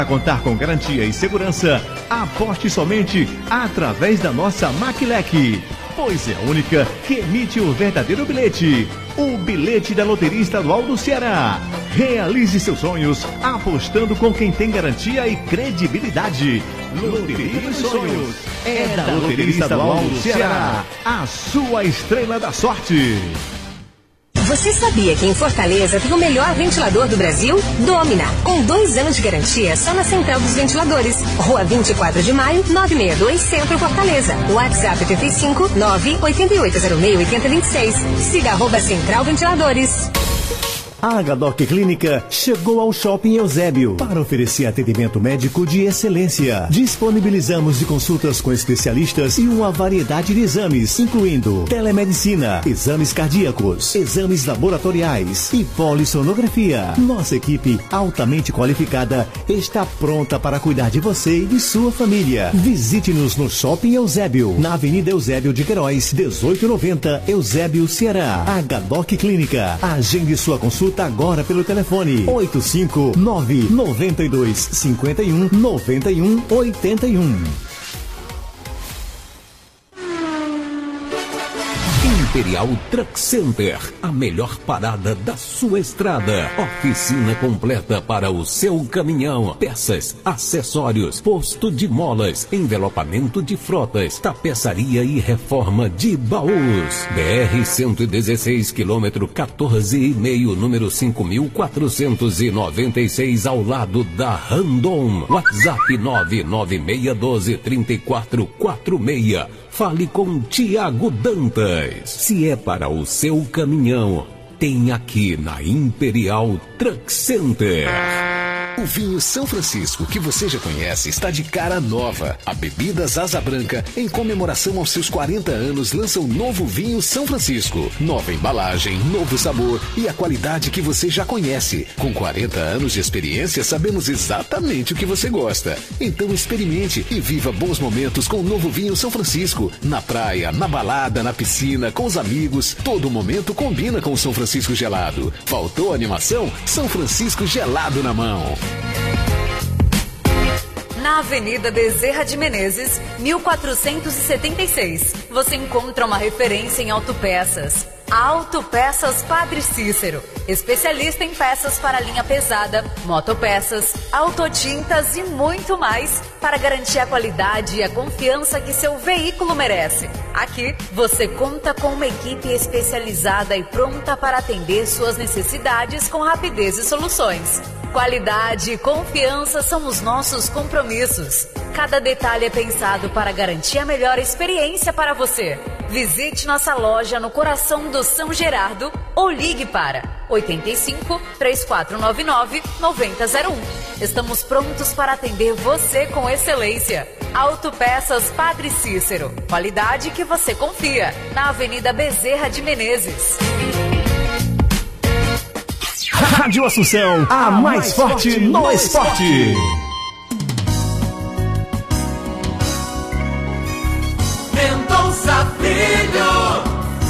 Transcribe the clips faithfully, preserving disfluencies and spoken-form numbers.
Para contar com garantia e segurança, aposte somente através da nossa Maquilec, pois é a única que emite o verdadeiro bilhete, o bilhete da Loteria Estadual do Ceará. Realize seus sonhos apostando com quem tem garantia e credibilidade. Loteria dos Sonhos é da Loteria Estadual do Ceará, a sua estrela da sorte. Você sabia que em Fortaleza tem o melhor ventilador do Brasil? Domina, com dois anos de garantia só na Central dos Ventiladores. Rua vinte e quatro de maio, novecentos e sessenta e dois, Centro Fortaleza. WhatsApp oitenta e cinco, nove oito oito zero seis, oito zero dois seis. Siga arroba Central Ventiladores. A Agadoc Clínica chegou ao Shopping Eusébio para oferecer atendimento médico de excelência. Disponibilizamos de consultas com especialistas e uma variedade de exames, incluindo telemedicina, exames cardíacos, exames laboratoriais e polissonografia. Nossa equipe altamente qualificada está pronta para cuidar de você e de sua família. Visite-nos no Shopping Eusébio, na Avenida Eusébio de Queiroz, dezoito noventa, Eusébio, Ceará. Agadoc Clínica. Agende sua consulta agora pelo telefone oito cinco nove, nove dois cinco um, nove um oito um. Imperial Truck Center, a melhor parada da sua estrada. Oficina completa para o seu caminhão. Peças, acessórios, posto de molas, envelopamento de frotas, tapeçaria e reforma de baús. B R cento e dezesseis, quilômetro quatorze e meio, número cinco mil quatrocentos e noventa e seis, ao lado da Randon. WhatsApp nove nove seis um dois, três quatro quatro seis. Fale com Tiago Dantas. Se é para o seu caminhão, tem aqui na Imperial Truck Center. O vinho São Francisco, que você já conhece, está de cara nova. A Bebidas Asa Branca, em comemoração aos seus quarenta anos, lança um novo vinho São Francisco. Nova embalagem, novo sabor e a qualidade que você já conhece. Com quarenta anos de experiência, sabemos exatamente o que você gosta. Então experimente e viva bons momentos com o novo vinho São Francisco. Na praia, na balada, na piscina, com os amigos. Todo momento combina com o São Francisco gelado. Faltou animação? São Francisco gelado na mão. Na Avenida Bezerra de Menezes, mil quatrocentos e setenta e seis, você encontra uma referência em autopeças. A Autopeças Padre Cícero, especialista em peças para linha pesada, motopeças, autotintas e muito mais, para garantir a qualidade e a confiança que seu veículo merece. Aqui, você conta com uma equipe especializada e pronta para atender suas necessidades com rapidez e soluções. Qualidade e confiança são os nossos compromissos. Cada detalhe é pensado para garantir a melhor experiência para você. Visite nossa loja no coração do São Gerardo ou ligue para oito cinco, três quatro nove nove, nove zero zero um. Estamos prontos para atender você com excelência. Autopeças Padre Cícero. Qualidade que você confia. Na Avenida Bezerra de Menezes. Rádio Assunção, a mais forte no esporte. Mendonça Filho.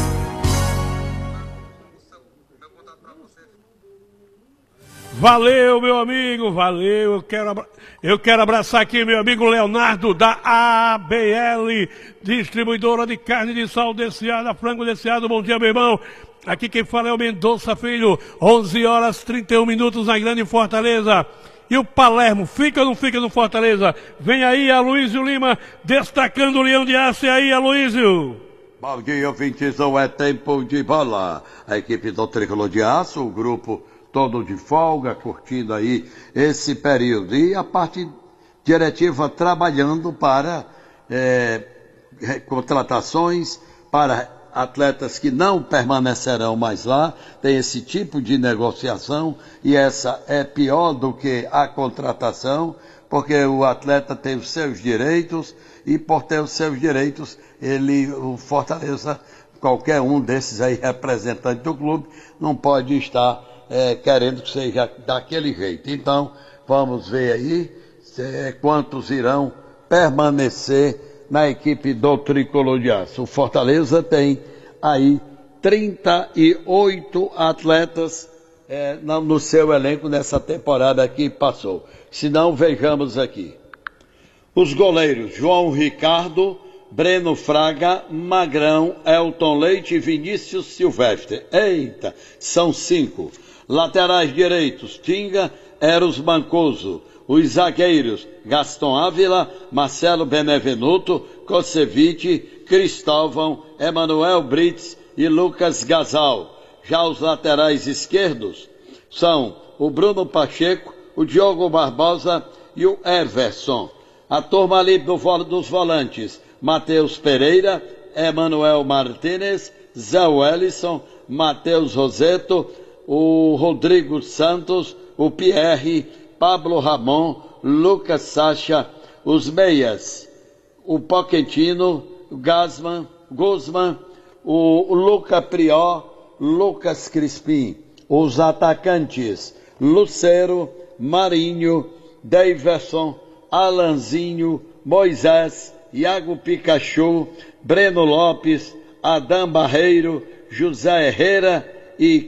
Valeu, meu amigo, valeu. Eu quero, abra... Eu quero abraçar aqui meu amigo Leonardo da A B L, distribuidora de carne de sal desfiada, frango desfiado. Bom dia, meu irmão. Aqui quem fala é o Mendonça Filho, onze horas e trinta e um minutos na Grande Fortaleza. E o Palermo, fica ou não fica no Fortaleza? Vem aí Aloísio Lima, destacando o Leão de Aço. E aí, Aloísio? Bom dia, ouvintes, não é tempo de bola. A equipe do Tricolor de Aço, o grupo todo de folga, curtindo aí esse período. E a parte diretiva trabalhando para é, contratações, para atletas que não permanecerão mais lá. Tem esse tipo de negociação e essa é pior do que a contratação, porque o atleta tem os seus direitos e por ter os seus direitos, ele, o Fortaleza, qualquer um desses aí representantes do clube, não pode estar é, querendo que seja daquele jeito. Então, vamos ver aí é, quantos irão permanecer na equipe do Tricolor de Aço. O Fortaleza tem aí trinta e oito atletas é, no seu elenco nessa temporada que passou. Se não, vejamos aqui. Os goleiros: João Ricardo, Breno Fraga, Magrão, Elton Leite e Vinícius Silvestre. Eita, são cinco. Laterais direitos: Tinga, Eros Mancoso. Os zagueiros: Gaston Ávila, Marcelo Benevenuto, Kosevic, Cristóvão, Emanuel Brits e Lucas Gasal. Já os laterais esquerdos são o Bruno Pacheco, o Diogo Barbosa e o Everson. A turma ali do, dos volantes: Matheus Pereira, Emanuel Martínez, Zé Wellison, Matheus Roseto, o Rodrigo Santos, o Pierre, Pablo Ramon, Lucas Sacha. Os meias: o Pochettino, o Gasman, Guzman, o, o Luca Prior, Lucas Crispim. Os atacantes: Lucero, Marinho, Daverson, Alanzinho, Moisés, Iago Pikachu, Breno Lopes, Adam Barreiro, José Herrera e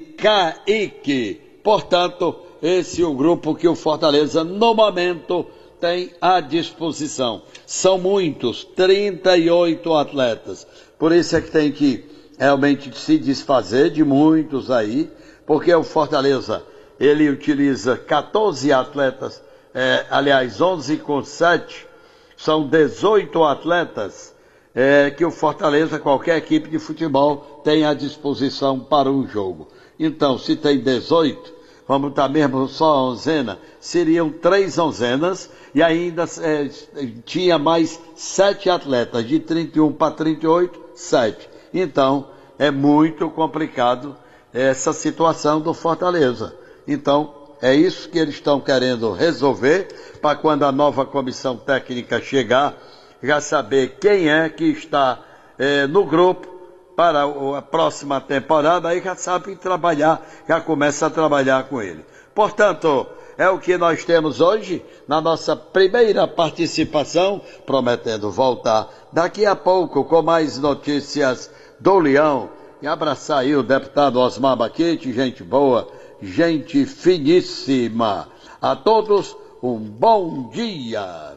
Kaique. Portanto, esse é o grupo que o Fortaleza, no momento, tem à disposição. São muitos, trinta e oito atletas. Por isso é que tem que realmente se desfazer de muitos aí, porque o Fortaleza, ele utiliza quatorze atletas, é, aliás, onze com sete, são dezoito atletas é, que o Fortaleza, qualquer equipe de futebol, tem à disposição para um jogo. Então, se tem dezoito, vamos estar mesmo só a onzena, seriam três onzenas e ainda é, tinha mais sete atletas, de trinta e um para trinta e oito, sete. Então, é muito complicado essa situação do Fortaleza. Então, é isso que eles estão querendo resolver, para quando a nova comissão técnica chegar, já saber quem é que está é, no grupo para a próxima temporada, aí já sabe trabalhar, já começa a trabalhar com ele. Portanto, é o que nós temos hoje na nossa primeira participação, prometendo voltar daqui a pouco com mais notícias do Leão. E abraçar aí o deputado Osmar Baquete, gente boa, gente finíssima. A todos, um bom dia.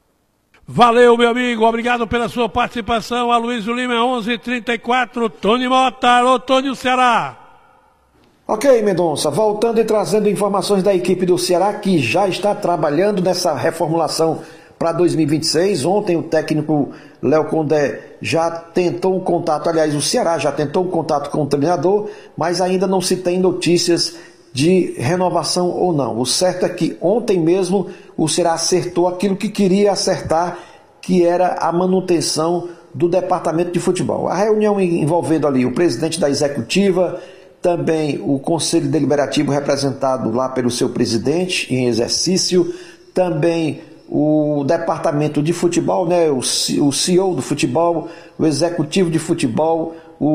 Valeu, meu amigo, obrigado pela sua participação. A Luiz Lima, onze e trinta e quatro, Tony Mota, alô, Tony, o Ceará. Ok, Mendonça, voltando e trazendo informações da equipe do Ceará, que já está trabalhando nessa reformulação para dois mil e vinte e seis. Ontem o técnico Léo Condé já tentou um contato, aliás, o Ceará já tentou um contato com o treinador, mas ainda não se tem notícias de renovação ou não. O certo é que ontem mesmo o Ceará acertou aquilo que queria acertar, que era a manutenção do departamento de futebol. A reunião envolvendo ali o presidente da executiva, também o conselho deliberativo representado lá pelo seu presidente em exercício, também o departamento de futebol, né, o C E O do futebol, o executivo de futebol,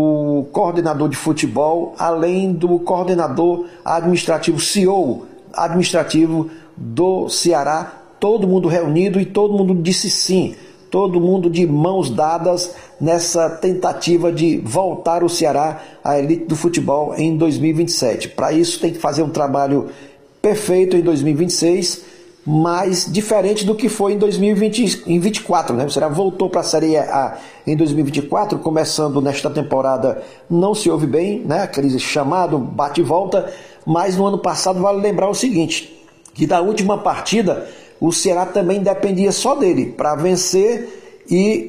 o coordenador de futebol, além do coordenador administrativo, C E O administrativo do Ceará, todo mundo reunido e todo mundo disse sim, todo mundo de mãos dadas nessa tentativa de voltar o Ceará à elite do futebol em dois mil e vinte e sete. Para isso tem que fazer um trabalho perfeito em dois mil e vinte e seis, mas diferente do que foi em dois mil e vinte e quatro, né? O Ceará voltou para a Série A em dois mil e vinte e quatro, começando nesta temporada não se ouve bem, né? Aquele chamado bate e volta, mas no ano passado vale lembrar o seguinte, que da última partida o Ceará também dependia só dele para vencer e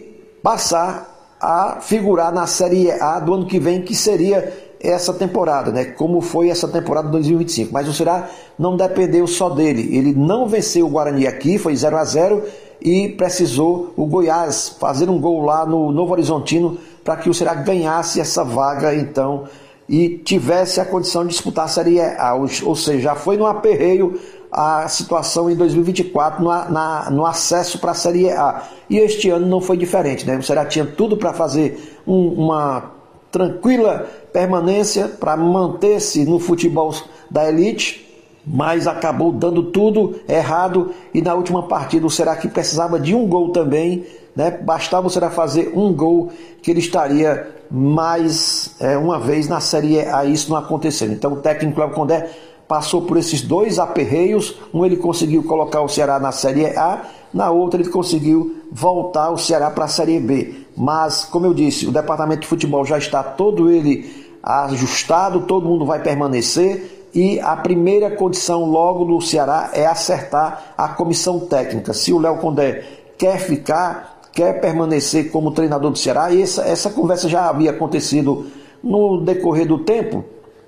passar a figurar na Série A do ano que vem, que seria essa temporada, né? Como foi essa temporada de dois mil e vinte e cinco. Mas o Ceará não dependeu só dele. Ele não venceu o Guarani aqui, foi zero a zero, e precisou o Goiás fazer um gol lá no Novo Horizontino para que o Ceará ganhasse essa vaga, então, e tivesse a condição de disputar a Série A. Ou seja, já foi no aperreio a situação em dois mil e vinte e quatro no, na, no acesso para a Série A. E este ano não foi diferente, né? O Ceará tinha tudo para fazer um, uma tranquila permanência, para manter-se no futebol da elite, mas acabou dando tudo errado e na última partida o Ceará, que precisava de um gol também, né? Bastava o Ceará fazer um gol que ele estaria mais é, uma vez na Série A, isso não aconteceu. Então o técnico Léo Condé passou por esses dois aperreios. Um ele conseguiu colocar o Ceará na Série A, na outra ele conseguiu voltar o Ceará para a Série B. Mas, como eu disse, o departamento de futebol já está todo ele ajustado, todo mundo vai permanecer, e a primeira condição logo do Ceará é acertar a comissão técnica. Se o Léo Condé quer ficar, quer permanecer como treinador do Ceará, e essa, essa conversa já havia acontecido no decorrer do tempo,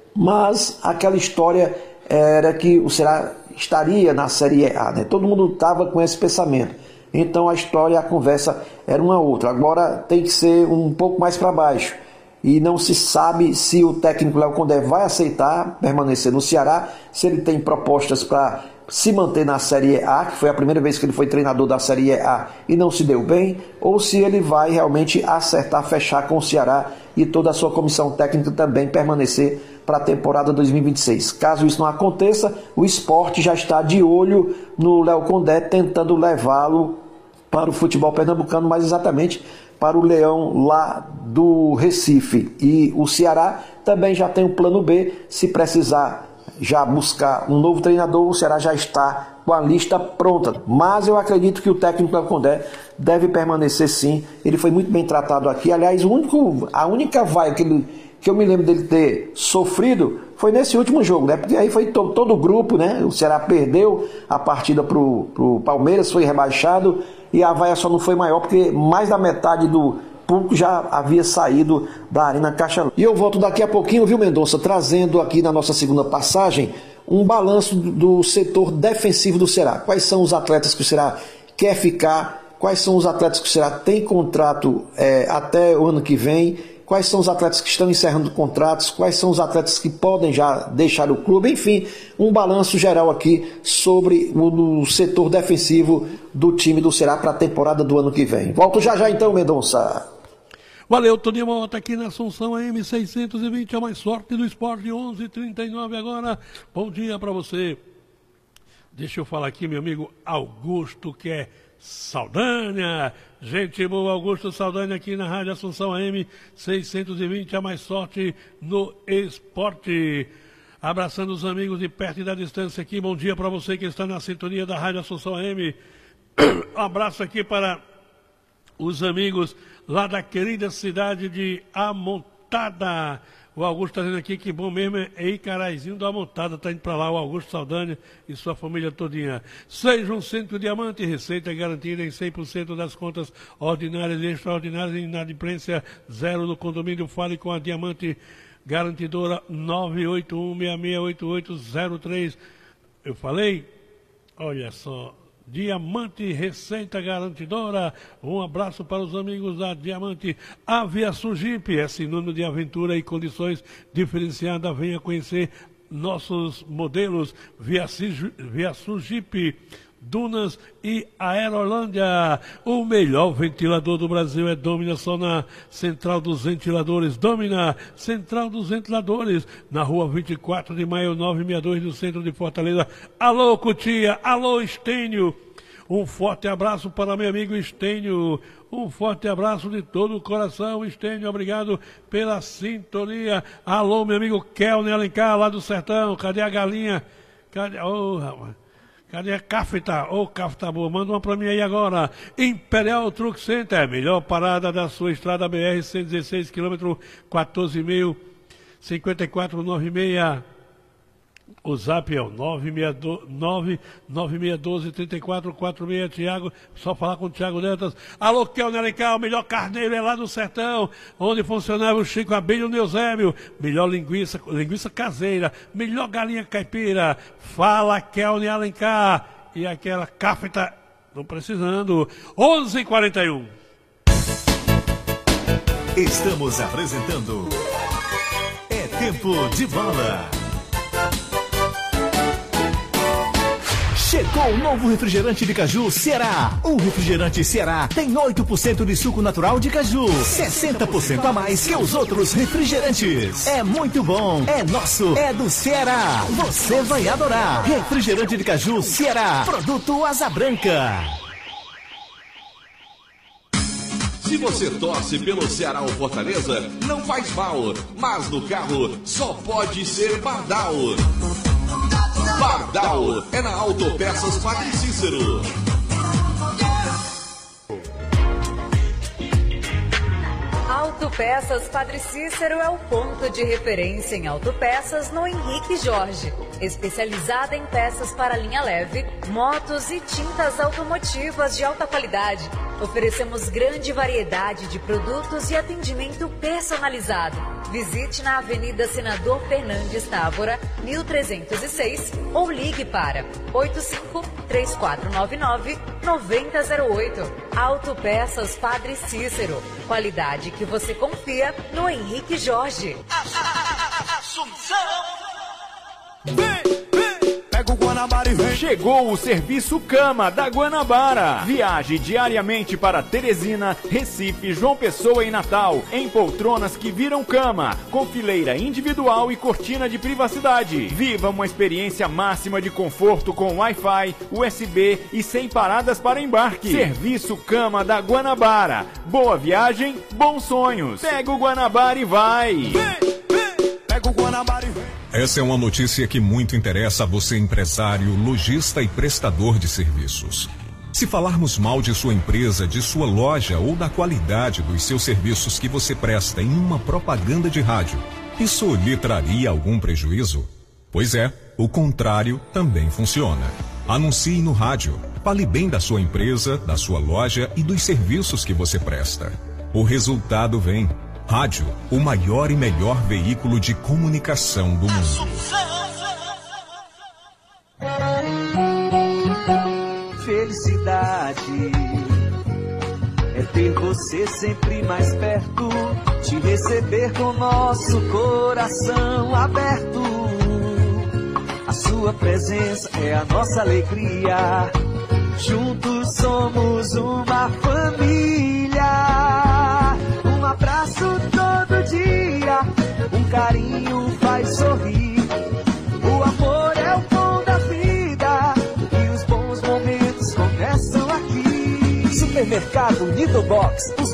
mas aquela história era que o Ceará estaria na Série A, né? Todo mundo estava com esse pensamento. Então a história, a conversa era uma outra. Agora tem que ser um pouco mais para baixo. E não se sabe se o técnico Léo Condé vai aceitar permanecer no Ceará, se ele tem propostas para se manter na Série A, que foi a primeira vez que ele foi treinador da Série A e não se deu bem, ou se ele vai realmente acertar, fechar com o Ceará e toda a sua comissão técnica também permanecer para a temporada dois mil e vinte e seis. Caso isso não aconteça, o Sport já está de olho no Léo Condé, tentando levá-lo para o futebol pernambucano, mais exatamente para o Leão lá do Recife. E o Ceará também já tem um plano B, se precisar já buscar um novo treinador, o Ceará já está com a lista pronta. Mas eu acredito que o técnico Léo Condé deve permanecer sim. Ele foi muito bem tratado aqui. Aliás, o único, a única vaia que, ele, que eu me lembro dele ter sofrido foi nesse último jogo, né? Porque aí foi to, todo o grupo, né? O Ceará perdeu a partida para o Palmeiras, foi rebaixado, e a vaia só não foi maior porque mais da metade do público já havia saído da Arena Castelão. E eu volto daqui a pouquinho, viu, Mendonça, trazendo aqui na nossa segunda passagem um balanço do setor defensivo do Ceará. Quais são os atletas que o Ceará quer ficar, quais são os atletas que o Ceará tem contrato é, até o ano que vem, quais são os atletas que estão encerrando contratos, quais são os atletas que podem já deixar o clube, enfim, um balanço geral aqui sobre o, o setor defensivo do time do Ceará para a temporada do ano que vem. Volto já já então, Mendonça. Valeu, Toninho Mota aqui na Assunção A M seiscentos e vinte, a mais sorte do esporte, onze e trinta e nove agora. Bom dia para você. Deixa eu falar aqui, meu amigo Augusto, que é Saldanha. Gente boa, Augusto Saldanha aqui na Rádio Assunção A M seiscentos e vinte, a mais sorte no esporte. Abraçando os amigos de perto e da distância aqui. Bom dia para você que está na sintonia da Rádio Assunção A M. Um abraço aqui para os amigos lá da querida cidade de Amontada. O Augusto está dizendo aqui que bom mesmo é Icaraizinho da Amontada. Está indo para lá o Augusto Saldanha e sua família todinha. Seja um Centro Diamante, receita garantida em cem por cento das contas ordinárias e extraordinárias, em inadimplência zero no condomínio. Fale com a Diamante Garantidora nove oito um, seis seis oito oito zero três. Eu falei? Olha só. Diamante Receita Garantidora. Um abraço para os amigos da Diamante. Aviação Jeep é sinônimo de aventura e condições diferenciadas. Venha conhecer nossos modelos Aviação Jeep, Dunas e Aerolândia. O melhor ventilador do Brasil é Domina, só na Central dos Ventiladores. Domina, Central dos Ventiladores, na rua vinte e quatro de maio, novecentos e sessenta e dois, no centro de Fortaleza. Alô, Cutia, alô, Estênio. Um forte abraço para meu amigo Estênio. Um forte abraço de todo o coração, Estênio. Obrigado pela sintonia. Alô, meu amigo Kelner Alencar, lá do Sertão. Cadê a galinha? Cadê? Ô, oh, rapaz. Cadê a Cafta? Ô, oh, Cafta boa, manda uma pra mim aí agora. Imperial Truck Center, melhor parada da sua estrada B R cento e dezesseis, quilômetro quatorze mil, cinquenta e quatro noventa e seis. O zap é o nove seis um dois, três quatro quatro seis, Tiago, só falar com o Tiago Dantas. Alô, Kelner Alencar, o melhor carneiro é lá do Sertão, onde funcionava o Chico Abelho Neuzébio. Melhor linguiça, linguiça caseira, melhor galinha caipira. Fala, Kelner Alencar. E aquela cafeta, não precisando. onze e quarenta e um. Estamos apresentando É Tempo de Bola. Chegou o novo refrigerante de caju Ceará. O refrigerante Ceará tem oito por cento de suco natural de caju, sessenta por cento a mais que os outros refrigerantes. É muito bom, é nosso, é do Ceará. Você vai adorar. Refrigerante de caju Ceará, produto Asa Branca. Se você torce pelo Ceará ou Fortaleza, não faz mal, mas no carro só pode ser Pardal. Pardal é na Autopeças Padre Cícero. Autopeças Padre Cícero é o ponto de referência em autopeças no Henrique Jorge. Especializada em peças para linha leve, motos e tintas automotivas de alta qualidade. Oferecemos grande variedade de produtos e atendimento personalizado. Visite na Avenida Senador Fernandes Távora, mil trezentos e seis, ou ligue para oito cinco, três quatro nove nove, nove zero zero oito. Autopeças Padre Cícero. Qualidade que você confia no Henrique Jorge. Assunção! Pega o Guanabara e vem. Chegou o serviço Cama da Guanabara. Viaje diariamente para Teresina, Recife, João Pessoa e Natal, em poltronas que viram cama, com fileira individual e cortina de privacidade. Viva uma experiência máxima de conforto com Wi-Fi, U S B e sem paradas para embarque. Serviço Cama da Guanabara. Boa viagem, bons sonhos. Pega o Guanabara e vai. Vem, vem. Pega o Guanabara e vem. Essa é uma notícia que muito interessa a você, empresário, lojista e prestador de serviços. Se falarmos mal de sua empresa, de sua loja ou da qualidade dos seus serviços que você presta em uma propaganda de rádio, isso lhe traria algum prejuízo? Pois é, o contrário também funciona. Anuncie no rádio. Fale bem da sua empresa, da sua loja e dos serviços que você presta. O resultado vem. Rádio, o maior e melhor veículo de comunicação do mundo. Felicidade é ter você sempre mais perto, te receber com nosso coração aberto. A sua presença é a nossa alegria, juntos somos uma família. Um abraço todo dia, um carinho faz sorrir. O amor é o pão da vida e os bons momentos começam aqui. Supermercado Nido Box.